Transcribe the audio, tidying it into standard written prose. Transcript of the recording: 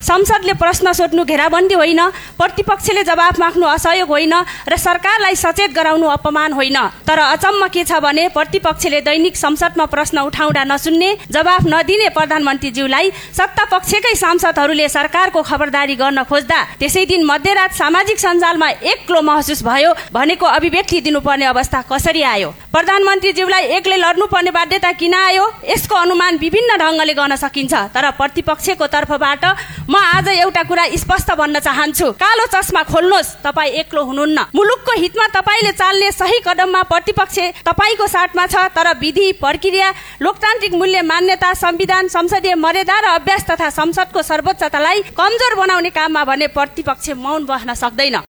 संसदले प्रश्न सोध्नु घेराबन्दी होइन, प्रतिपक्षले जवाफ माग्नु असहयोग होइन र सरकारलाई सचेत गराउनु अपमान होइन। तर अचम्म के छ भने प्रतिपक्षले दैनिक संसदमा प्रश्न उठाउँदा नसुन्ने, जवाफ नदिने प्रधानमन्त्रीज्यूलाई सत्ता पक्षकै सांसदहरूले सरकारको खबरदारी गर्न खोज्दा त्यसै दिन मध्यरात सामाजिक सञ्जालमा एक्लो महसुस भयो भनेको अभिव्यक्ति दिनुपर्ने अवस्था कसरी आयो? प्रधानमन्त्रीज्यूलाई एक्लै लड्नुपर्ने बाध्यता किन आयो? यसको अनुमान विभिन्न ढङ्गले गर्न सकिन्छ। तर प्रतिपक्षको तर्फबाट म आज एउटा कुरा स्पष्ट भन्न चाहन्छु, कालो चस्मा खोल्नुहोस्, तपाईँ एक्लो हुनुहुन्न। मुलुकको हितमा तपाईँले चाल्ने सही कदममा प्रतिपक्ष तपाईँको साथमा छ, तर विधि, प्रक्रिया, लोकतान्त्रिक मूल्य, मान्यता, संविधान, संसदीय मर्यादा र अभ्यास तथा संसदको सर्वोच्चतालाई कमजोर बनाउने काममा भने प्रतिपक्ष मौन बस्न सक्दैन।